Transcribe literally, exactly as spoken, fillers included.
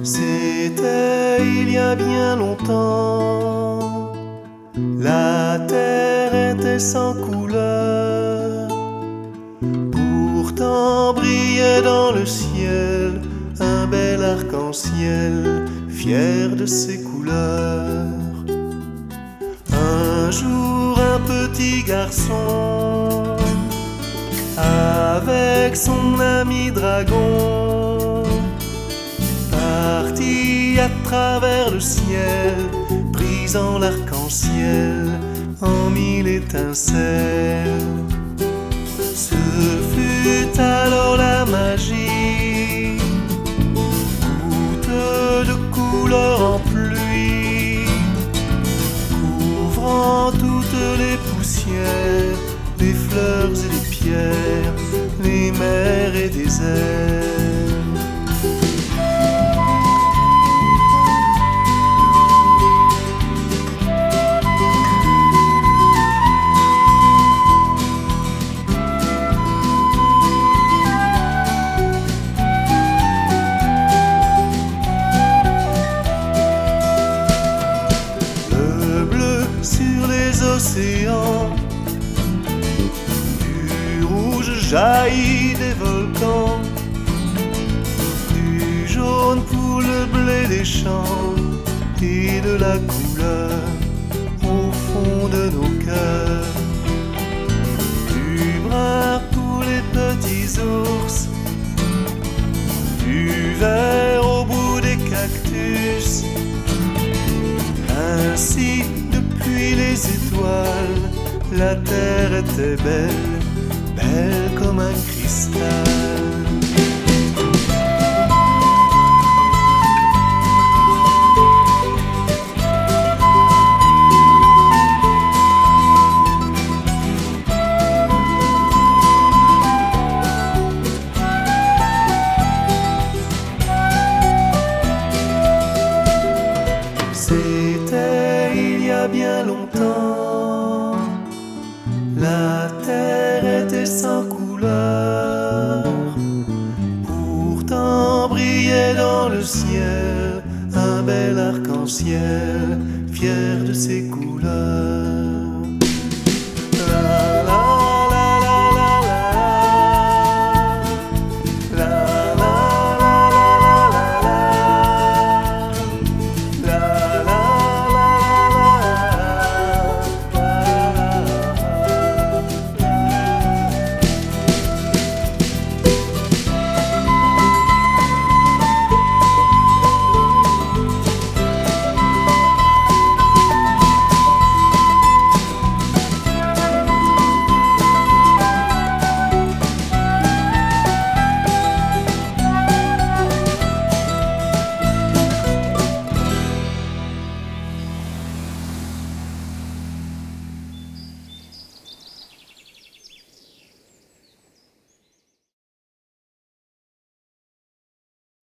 C'était il y a bien longtemps, la terre était sans couleur, pourtant brillait dans le ciel un bel arc-en-ciel, fier de ses couleurs. Un jour un petit garçon, avec son ami dragon, partit à travers le ciel, brisant l'arc-en-ciel en mille étincelles. Ce fut alors la magie, goutte de couleur en pluie, couvrant toutes les poussières, les fleurs et les pierres, les mers et déserts. Sur les océans, du rouge jaillit des volcans, du jaune pour le blé des champs et de la couleur au fond de nos cœurs, du brun pour les petits ours, du vert au bout des cactus. Ainsi, depuis les étoiles, la terre était belle, belle comme un cristal. C'était il y a bien longtemps, la terre était sans couleur, pourtant brillait dans le ciel un bel arc-en-ciel, fier de ses couleurs.